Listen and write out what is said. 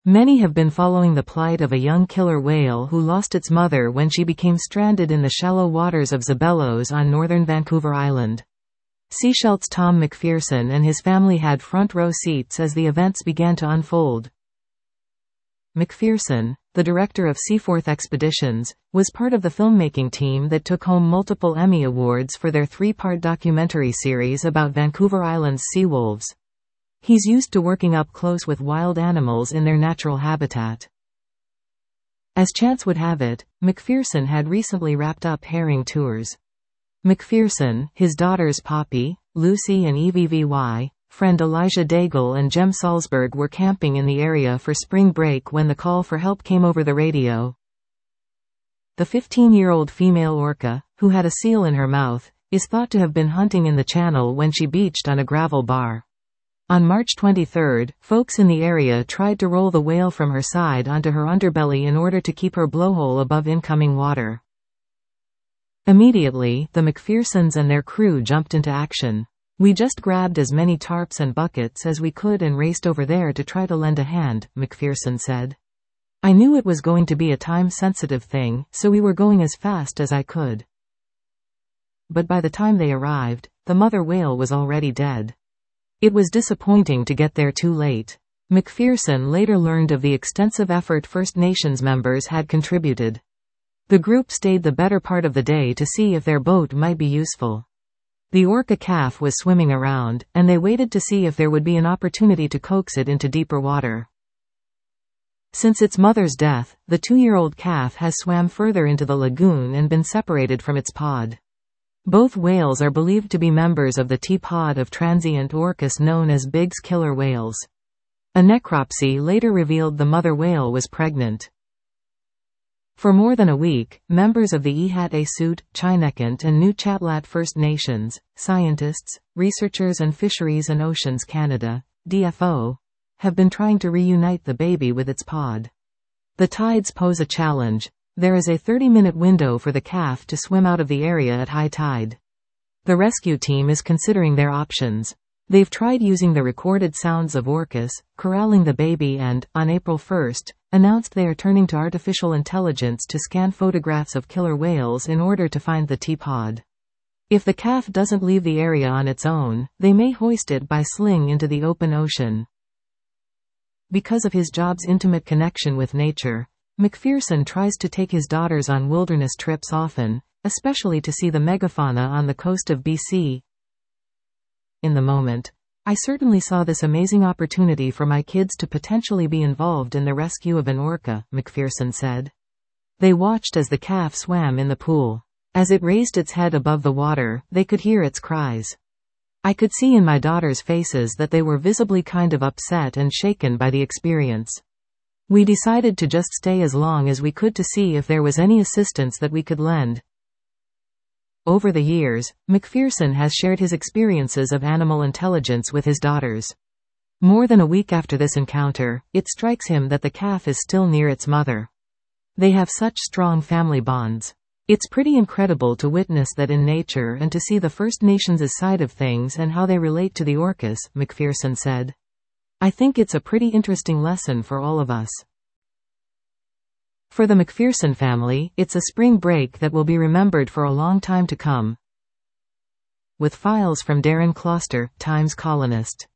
Many have been following the plight of a young killer whale who lost its mother when she became stranded in the shallow waters of Zabelos on northern Vancouver Island. Seashelt's Tom McPherson and his family had front-row seats as the events began to unfold. McPherson, the director of Seaforth Expeditions, was part of the filmmaking team that took home multiple Emmy Awards for their three-part documentary series about Vancouver Island's seawolves. He's used to working up close with wild animals in their natural habitat. As chance would have it, McPherson had recently wrapped up herring tours. McPherson, his daughters Poppy, Lucy and Evvy, friend Elijah Daigle and Jem Salzberg were camping in the area for spring break when the call for help came over the radio. The 15-year-old female orca, who had a seal in her mouth, is thought to have been hunting in the channel when she beached on a gravel bar. On March 23, folks in the area tried to roll the whale from her side onto her underbelly in order to keep her blowhole above incoming water. Immediately, the McPhersons and their crew jumped into action. "We just grabbed as many tarps and buckets as we could and raced over there to try to lend a hand," McPherson said. "I knew it was going to be a time-sensitive thing, so we were going as fast as I could." But by the time they arrived, the mother whale was already dead. It was disappointing to get there too late. McPherson later learned of the extensive effort First Nations members had contributed. The group stayed the better part of the day to see if their boat might be useful. The orca calf was swimming around, and they waited to see if there would be an opportunity to coax it into deeper water. Since its mother's death, the 2-year-old calf has swam further into the lagoon and been separated from its pod. Both whales are believed to be members of the T-pod of transient orcas known as Bigg's killer whales. A necropsy later revealed the mother whale was pregnant. For more than a week, members of the Ihat-Asut, Chinekant and Nuchatlat First Nations, scientists, researchers and Fisheries and Oceans Canada, DFO, have been trying to reunite the baby with its pod. The tides pose a challenge. There is a 30-minute window for the calf to swim out of the area at high tide. The rescue team is considering their options. They've tried using the recorded sounds of orcas, corralling the baby and, on April 1, announced they are turning to artificial intelligence to scan photographs of killer whales in order to find the T-pod. If the calf doesn't leave the area on its own, they may hoist it by sling into the open ocean. Because of his job's intimate connection with nature, McPherson tries to take his daughters on wilderness trips often, especially to see the megafauna on the coast of BC. "In the moment, I certainly saw this amazing opportunity for my kids to potentially be involved in the rescue of an orca," McPherson said. They watched as the calf swam in the pool. As it raised its head above the water, they could hear its cries. I could see in my daughters' faces that they were visibly kind of upset and shaken by the experience. We decided to just stay as long as we could to see if there was any assistance that we could lend. Over the years, McPherson has shared his experiences of animal intelligence with his daughters. More than a week after this encounter, it strikes him that the calf is still near its mother. They have such strong family bonds. It's pretty incredible to witness that in nature and to see the First Nations' side of things and how they relate to the orcas, McPherson said. I think it's a pretty interesting lesson for all of us. For the McPherson family, it's a spring break that will be remembered for a long time to come. With files from Darren Closter, Times columnist.